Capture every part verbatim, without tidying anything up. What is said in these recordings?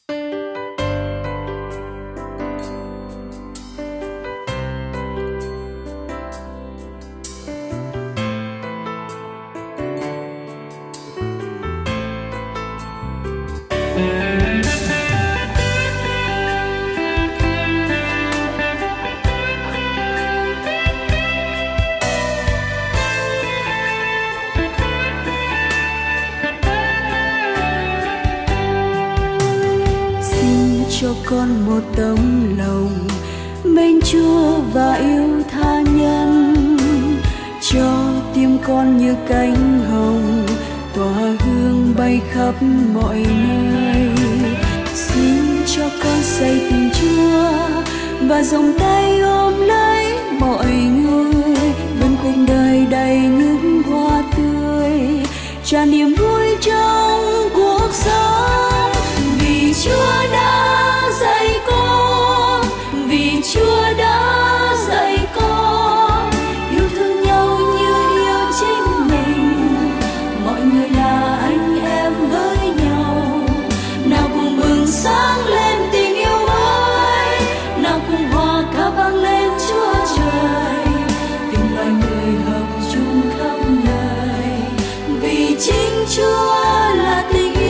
Cho con một tấm lòng mến Chúa và yêu tha nhân, cho tim con như cánh hồng tỏa hương bay khắp mọi nơi. Xin cho con say tình Chúa và vòng tay ôm lấy mọi người, vẫn cuộc đời đầy những hoa tươi, tràn niềm vui trong cuộc sống. Vì Chúa đã dạy con, vì Chúa đã dạy con yêu thương nhau như yêu chính mình. Mọi người là anh em với nhau, nào cùng bừng sáng lên tình yêu mới, nào cùng hòa ca vang lên Chúa trời. Tình loài người hợp chung khắp nơi, vì chính Chúa là tình yêu.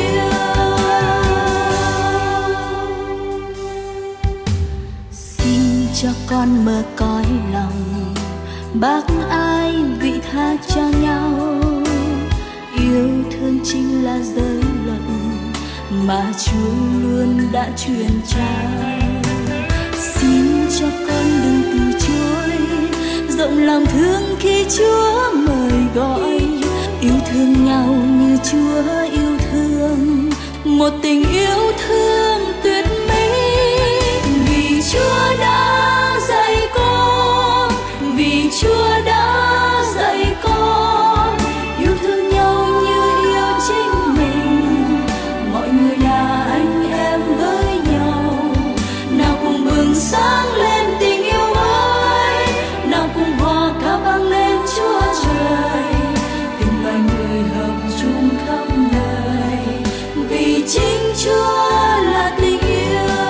Cho con mở cõi lòng, bác ái vị tha cho nhau. Yêu thương chính là giới luật mà Chúa luôn đã truyền trao. Xin cho con đừng từ chối, rộng lòng thương khi Chúa mời gọi. Yêu thương nhau như Chúa yêu thương, một tình yêu thương tuyệt mỹ. Vì Chúa đã dạy con, vì Chúa đã dạy con yêu thương nhau như yêu chính mình. Mọi người là anh em với nhau, nào cùng bừng sáng lên tình yêu mới, nào cùng hòa ca vang lên Chúa trời. Tình loài người hợp chung khắp nơi, vì chính Chúa là tình yêu.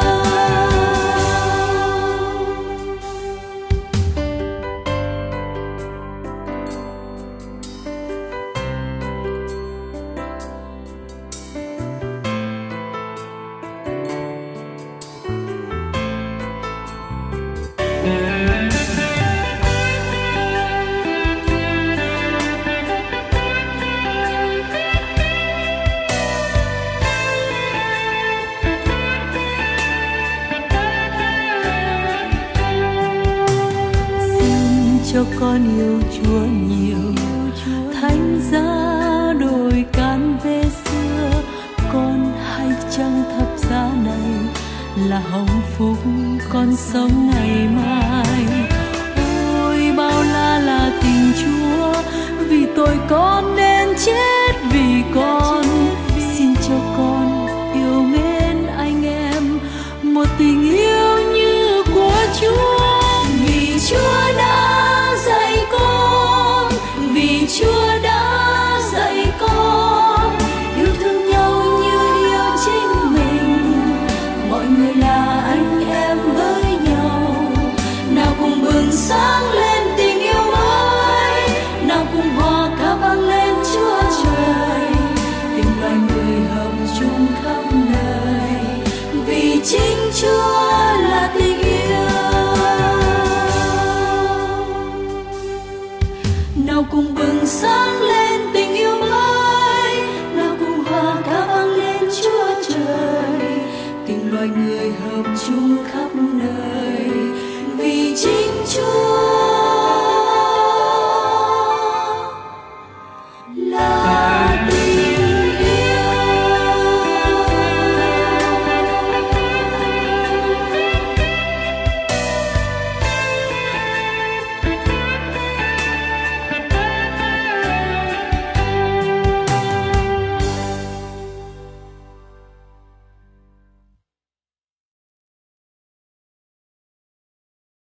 Cho con yêu Chúa nhiều, thánh giá đổi can về xưa. Con hay chăng thập giá này là hồng phúc con sống ngày mai. Ôi bao la là tình Chúa, vì tội con nên chết.